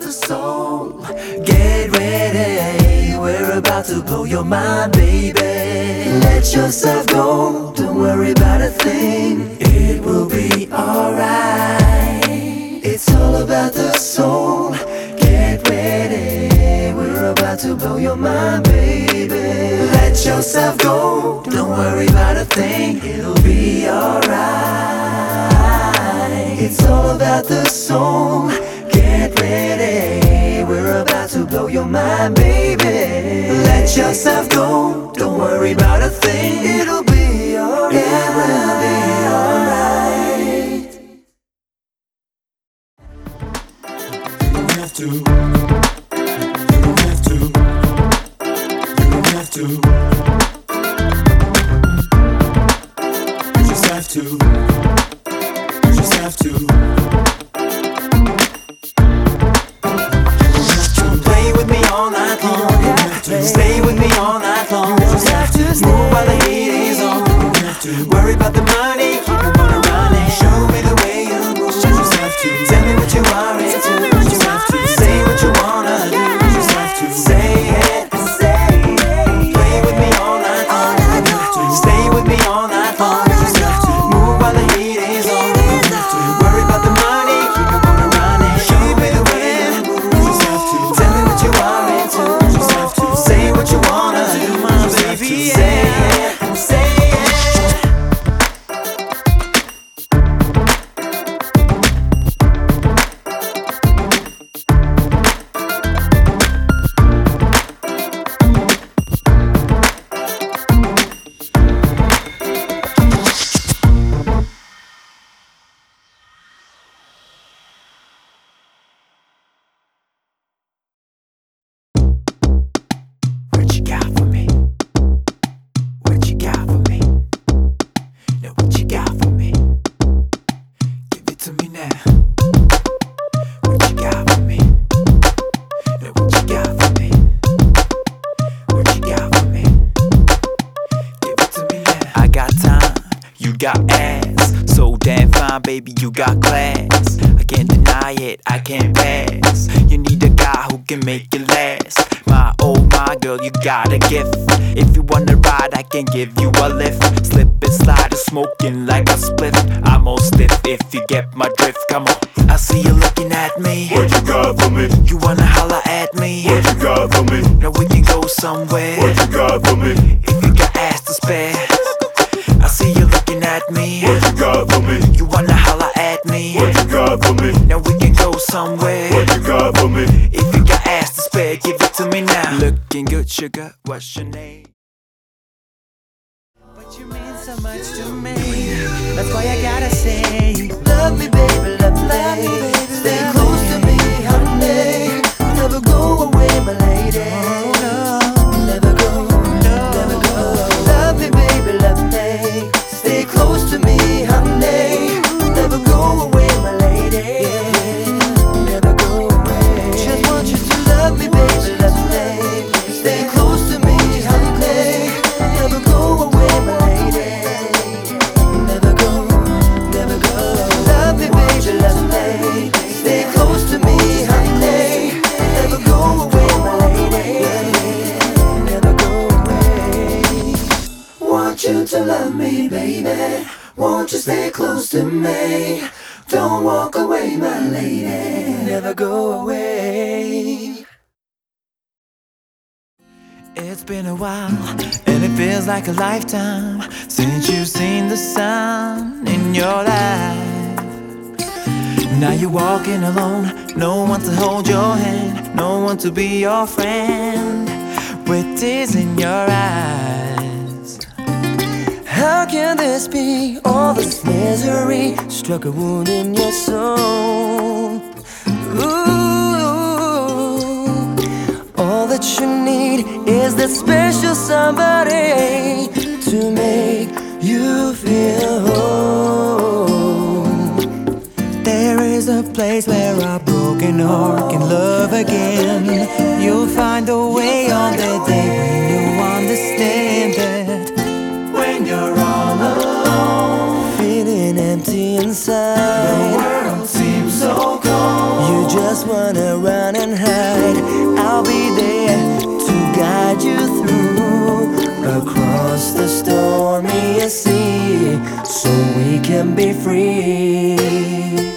the soul. Get ready, we're about to blow your mind, baby. Let yourself go, don't worry about a thing. It will be alright. It's all about the soul. Get ready, we're about to blow your mind, baby. Let yourself go, don't worry about a thing. It'll be alright. It's all about the soul. Get ready, we're about to blow your mind, baby. Let yourself go, don't worry about a thing. It'll be alright. It will be alright. You don't have to. You don't have to. You don't have to. You just have to. You just have to. Play with me all night long. Stay with me all night long. Just have to move while the heat is on. Worry about the money, keep it on running. Show me the way you move. Just have to tell me what you are into. Just have to say what you wanna do. Just have to say it, say it. Play with me all night long. Stay with me all night long. Just have to move while the heat is on. Worry about the money, keep it on running. Show me the way you move. Just have to tell me what you are into. Just have to say what you wanna do, my baby. Say it, say it. What you got for me? What you got for me? Now what you got for me? Give it to me now. What you got for me? Now what you got for me? What you got for me? Give it to me now. I got time, you got ass. So damn fine, baby, you got class. I can't deny it, I can't pass. You need a guy who can make it last. My oh my girl, you got a gift. If you wanna ride, I can give you a lift. Slip and slide and smoking like a spliff. I'm all stiff if you get my drift. Come on, I see you looking at me. What you got for me? You wanna holler at me? What you got for me? Now we can go somewhere. What you got for me? If you got ass to spare, I see you looking at me. What you got for me? You wanna holler at me? What you got for me? Now we can go somewhere. What you got for me? If you got ass to spare, give it to me now. Looking good, sugar, what's your name? But you mean so much to me. That's why I gotta say, love me, baby, love me, baby. Stay close to me, honey. Never go away, my lady. Never go, never go. Love me, baby, love me. Stay close to me, honey. Never go away, my lady. Never go away. Just want you to love me, baby, love me. Stay close to me, honey. Never go away, my lady. Never go, never go. Love me, baby, love me. Stay close to me, honey. Never go away, my lady. Never go away. Want you to love me, baby. Won't you stay close to me? Don't walk away, my lady. Never go away. It's been a while, and it feels like a lifetime since you've seen the sun in your life. Now you're walking alone, no one to hold your hand, no one to be your friend, with tears in your eyes. How can this be? All this misery struck a wound in your soul. Ooh, all that you need is that special somebody to make you feel whole. There is a place where a broken heart can love again. You'll find a way on the day when you understand that when you're all alone, feeling empty inside, the world seems so cold. You just wanna run and hide, I'll be there to guide you through across the stormy sea, so we can be free.